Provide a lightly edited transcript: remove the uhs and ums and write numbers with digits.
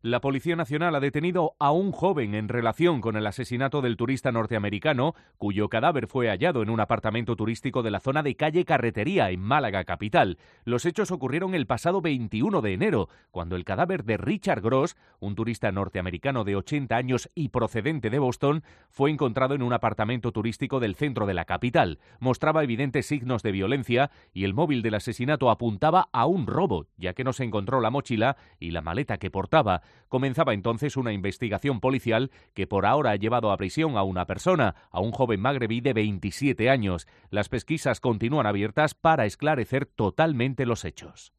La Policía Nacional ha detenido a un joven en relación con el asesinato del turista norteamericano, cuyo cadáver fue hallado en un apartamento turístico de la zona de calle Carretería, en Málaga capital. Los hechos ocurrieron el pasado 21 de enero, cuando el cadáver de Richard Gross, un turista norteamericano de 80 años y procedente de Boston, fue encontrado en un apartamento turístico del centro de la capital. Mostraba evidentes signos de violencia y el móvil del asesinato apuntaba a un robo, ya que no se encontró la mochila y la maleta que portaba. Comenzaba entonces una investigación policial que por ahora ha llevado a prisión a una persona, a un joven magrebí de 27 años. Las pesquisas continúan abiertas para esclarecer totalmente los hechos.